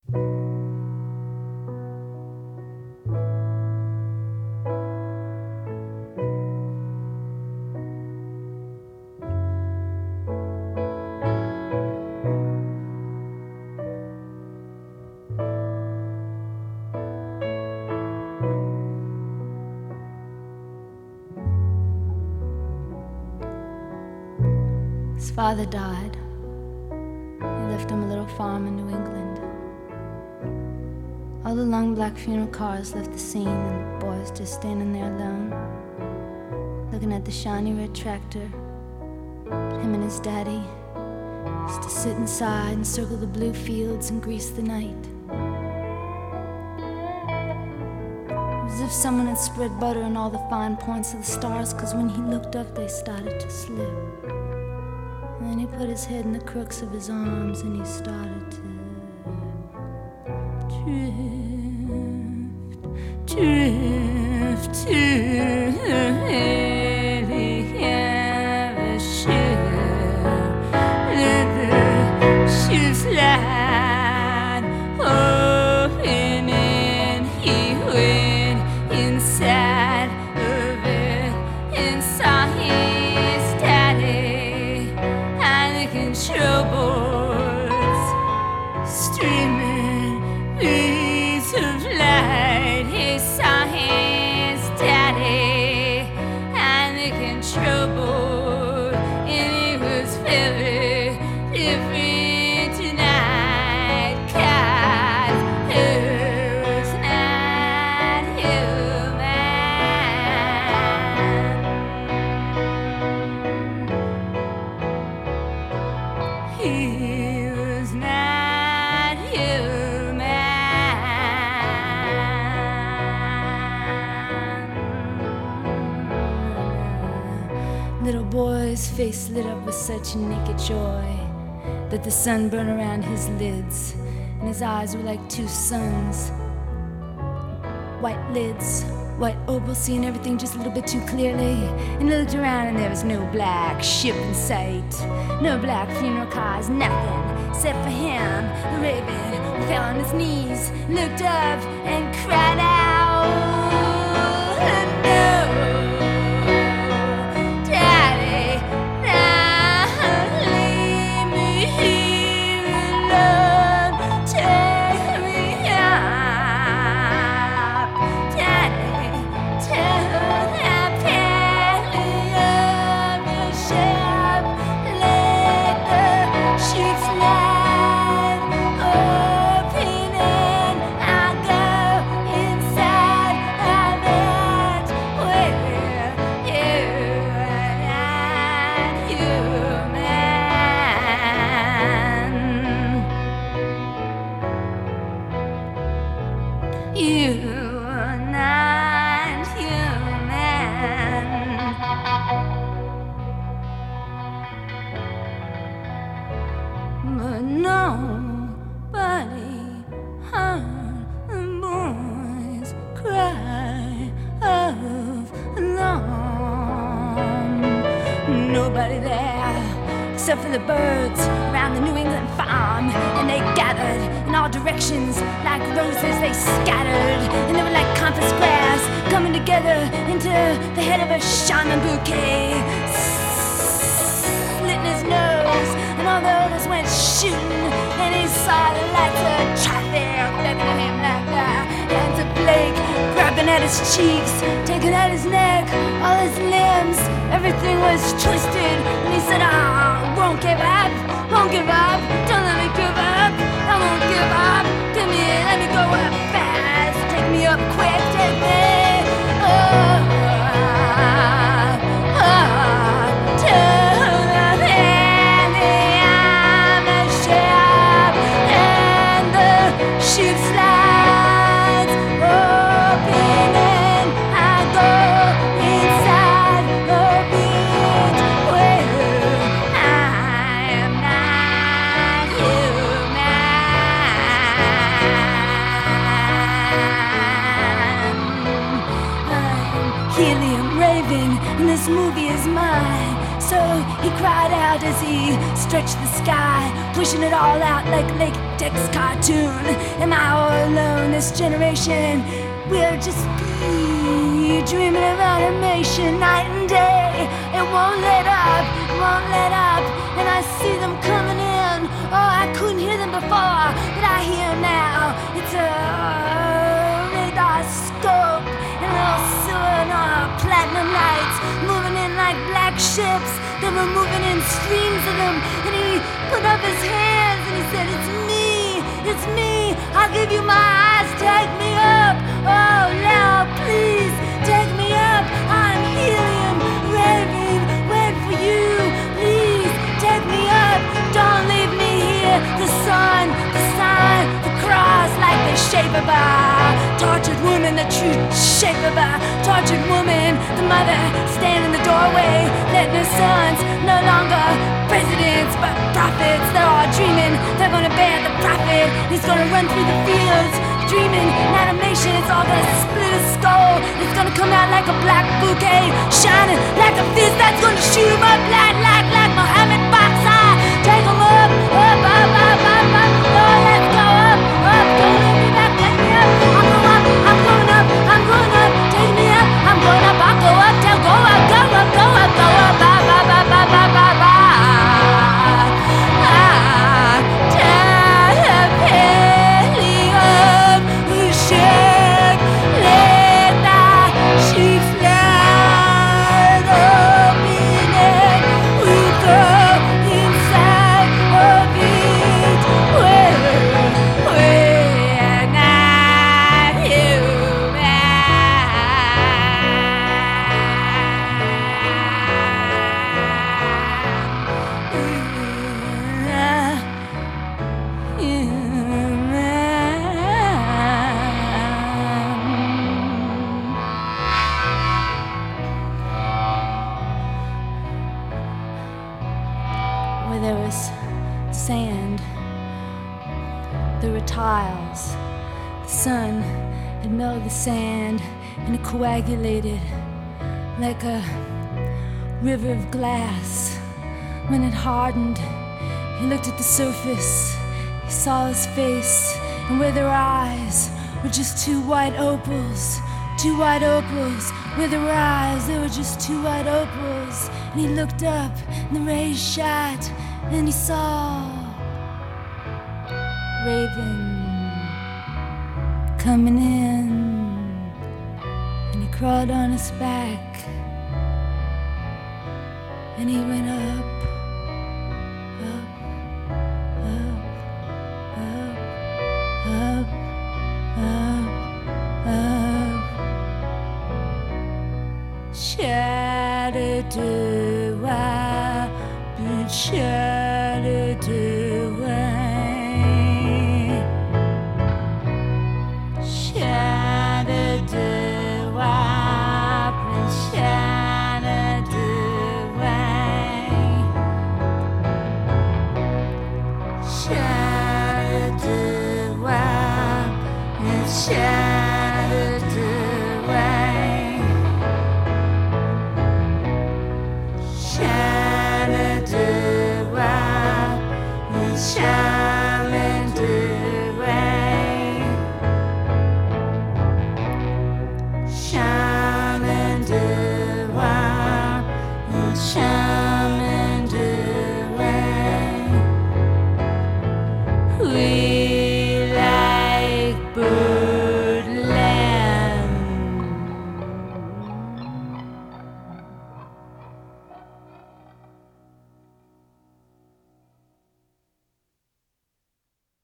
His father died. He left him a little farm in New England. All the long black funeral cars left the scene, and the boys just standing there alone, looking at the shiny red tractor. Him and his daddy used to sit inside and circle the blue fields and grease the night. It was as if someone had spread butter on all the fine points of the stars, 'cause when he looked up they started to slip. And then he put his head in the crooks of his arms and he started to drift to the other ship. Let the ship slide open and he went inside of it and saw his daddy and the control boards streaming beads of light. He saw his daddy and the control board, and it was very different tonight, 'cause it was not human. He was not human. Little boy's face lit up with such naked joy that the sun burned around his lids, and his eyes were like two suns. White lids, white opal, seeing everything just a little bit too clearly. And he looked around and there was no black ship in sight, no black funeral cars, nothing except for him, the raven, who fell on his knees, looked up and cried out, "No, Daddy, don't leave me here alone. Take me up, Daddy, turn that penny of your ship. Let the ship slide open and I'll go inside of it where you're not human. But nobody heard the boys cry of alarm. Nobody there except for the birds around the New England farm, and they gathered in all directions like roses. They scattered, and they were like compass grass coming together into the head of a shaman bouquet. Slit in his nose, and all the others went shooting, and he saw the lights of traffic beckoning him like that. Hands of Blake grabbing at his cheeks, taking at his neck, all his limbs, everything was twisted. And he said, won't give up, won't give up, don't let me give up, I won't give up, come here, let me go up fast, take me up quick, take me, to the penny on the ship, and the ship slides open and I go inside of it where I am not he cried out as he stretched the sky, pushing it all out like a latex cartoon. Am I all alone this generation? We'll just be dreaming of animation night and day. It won't let up, it won't let up. And I see them coming in. Oh, I couldn't hear them before, but I hear them now. It's a radar scope and little silver platinum lights moving in like black ships. They were moving in streams of them. And he put up his hands and he said, it's me, it's me. I'll give you my eyes, take me up. Oh, now please take me up. I'm helium, raving, wait for you. Please take me up. Don't leave me here. The sun, the sign, the cross, like the shape of a tortured woman, the true shape of a tortured woman. The mother standing in the doorway, letting her sons, no longer presidents but prophets. They're all dreaming they're gonna bear the prophet. He's gonna run through the fields, dreaming in animation. It's all gonna split his skull. It's gonna come out like a black bouquet, shining like a fist that's gonna shoot him up like Mohammed Boxer. Take him up, up, up, up, up, up. Oh, let's go up, up. Don't let me back, let me up. I'm going up, I'm going up, I'm going up. Take me up, I'm going up, I'll go up, tell go up, go up, go up, go up, up, up, up, up, up, up, up. Where there was sand, there were tiles. The sun had melted the sand and it coagulated like a river of glass. When it hardened, he looked at the surface. He saw his face, and where there were eyes were just two white opals. Two white opals. Where there were eyes, there were just two white opals. And he looked up, and the rays shot, and he saw Raven coming in. And he crawled on his back, and he went up, up, up, up, up, up, up. Shattered-wah, but shattered-wah, shattered-wah, but shattered-wah, shattered-wah, but shattered-wah. We